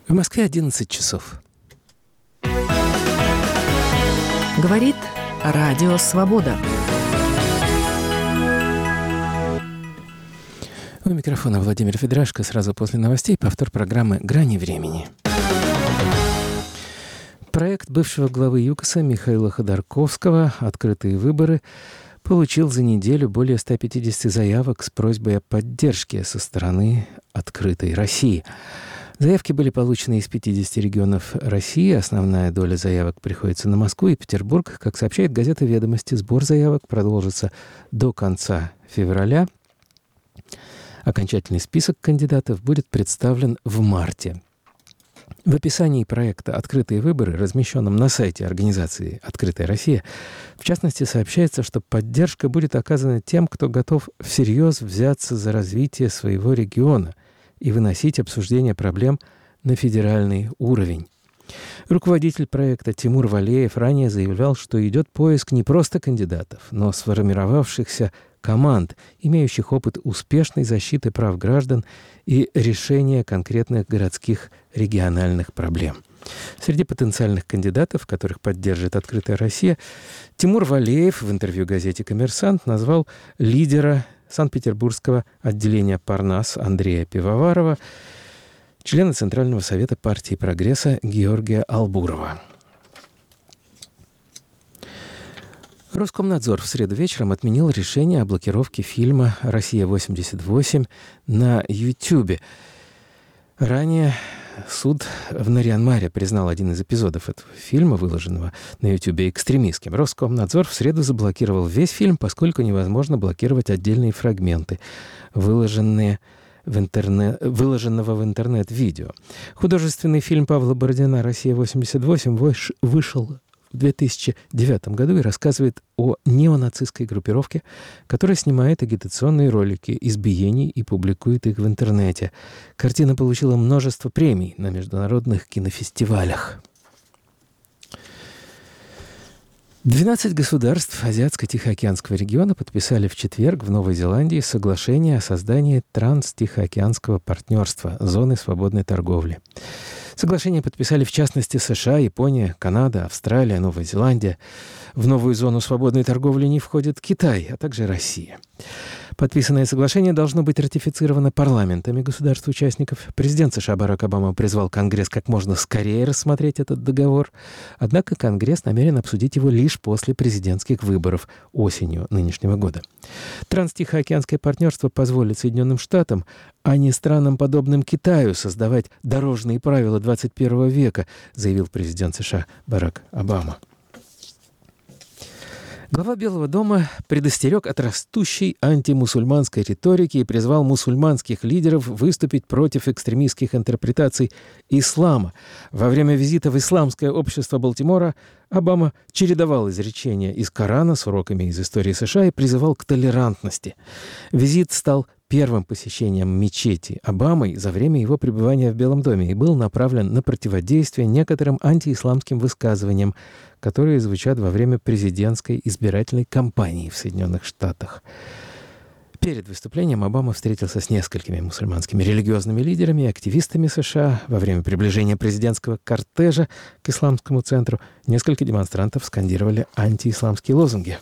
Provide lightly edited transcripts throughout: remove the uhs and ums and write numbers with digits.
В Москве 11 часов. Говорит Радио Свобода. У микрофона Владимир Федрашко. Сразу после новостей повтор программы «Грани времени». Проект бывшего главы ЮКОСа Михаила Ходорковского «Открытые выборы» получил за неделю более 150 заявок с просьбой о поддержке со стороны «Открытой России». Заявки были получены из 50 регионов России. Основная доля заявок приходится на Москву и Петербург. Как сообщает газета «Ведомости», сбор заявок продолжится до конца февраля. Окончательный список кандидатов будет представлен в марте. В описании проекта «Открытые выборы», размещенном на сайте организации «Открытая Россия», в частности, сообщается, что поддержка будет оказана тем, кто готов всерьез взяться за развитие своего региона и выносить обсуждение проблем на федеральный уровень. Руководитель проекта Тимур Валеев ранее заявлял, что идет поиск не просто кандидатов, но сформировавшихся команд, имеющих опыт успешной защиты прав граждан и решения конкретных городских региональных проблем. Среди потенциальных кандидатов, которых поддержит «Открытая Россия», Тимур Валеев в интервью газете «Коммерсант» назвал лидера Санкт-Петербургского отделения «Парнас» Андрея Пивоварова, члена Центрального совета партии «Прогресса» Георгия Албурова. Роскомнадзор в среду вечером отменил решение о блокировке фильма «Россия-88» на YouTube. Ранее суд в Нарьян-Маре признал один из эпизодов этого фильма, выложенного на YouTube, экстремистским. Роскомнадзор в среду заблокировал весь фильм, поскольку невозможно блокировать отдельные фрагменты, выложенного в интернет видео. Художественный фильм Павла Бородина «Россия-88» вышел в 2009 году и рассказывает о неонацистской группировке, которая снимает агитационные ролики избиений и публикует их в интернете. Картина получила множество премий на международных кинофестивалях. 12 государств Азиатско-Тихоокеанского региона подписали в четверг в Новой Зеландии соглашение о создании Транс-Тихоокеанского партнерства, зоны свободной торговли. Соглашение подписали, в частности, США, Япония, Канада, Австралия, Новая Зеландия. В новую зону свободной торговли не входит Китай, а также Россия. Подписанное соглашение должно быть ратифицировано парламентами государств-участников. Президент США Барак Обама призвал Конгресс как можно скорее рассмотреть этот договор. Однако Конгресс намерен обсудить его лишь после президентских выборов осенью нынешнего года. Транстихоокеанское партнерство позволит Соединенным Штатам, а не странам, подобным Китаю, создавать дорожные правила 21 века, заявил президент США Барак Обама. Глава Белого дома предостерег от растущей антимусульманской риторики и призвал мусульманских лидеров выступить против экстремистских интерпретаций ислама. Во время визита в исламское общество Балтимора Обама чередовал изречения из Корана с уроками из истории США и призывал к толерантности. Визит стал первым посещением мечети Обамой за время его пребывания в Белом доме и был направлен на противодействие некоторым антиисламским высказываниям, которые звучат во время президентской избирательной кампании в Соединенных Штатах. Перед выступлением Обама встретился с несколькими мусульманскими религиозными лидерами и активистами США. Во время приближения президентского кортежа к исламскому центру несколько демонстрантов скандировали антиисламские лозунги.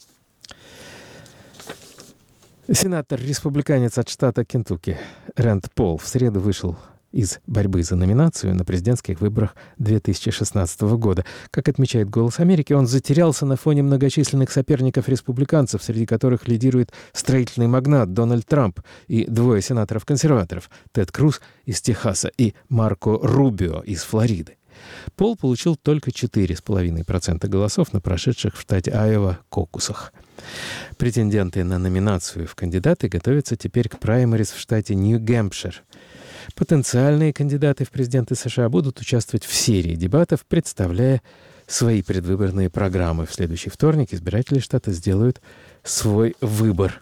Сенатор-республиканец от штата Кентукки Рэнд Пол в среду вышел из борьбы за номинацию на президентских выборах 2016 года. Как отмечает «Голос Америки», он затерялся на фоне многочисленных соперников-республиканцев, среди которых лидирует строительный магнат Дональд Трамп и двое сенаторов-консерваторов – Тед Круз из Техаса и Марко Рубио из Флориды. Пол получил только 4,5% голосов на прошедших в штате Айова кокусах. Претенденты на номинацию в кандидаты готовятся теперь к праймериз в штате Нью-Гэмпшир. Потенциальные кандидаты в президенты США будут участвовать в серии дебатов, представляя свои предвыборные программы. В следующий вторник избиратели штата сделают свой выбор.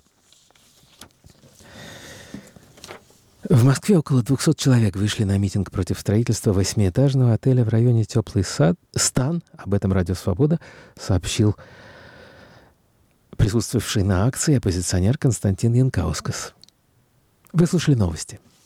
В Москве около 200 человек вышли на митинг против строительства 8-этажного отеля в районе Теплый Стан. Об этом Радио Свобода сообщил присутствовавший на акции оппозиционер Константин Янкаускас. Вы слушали новости.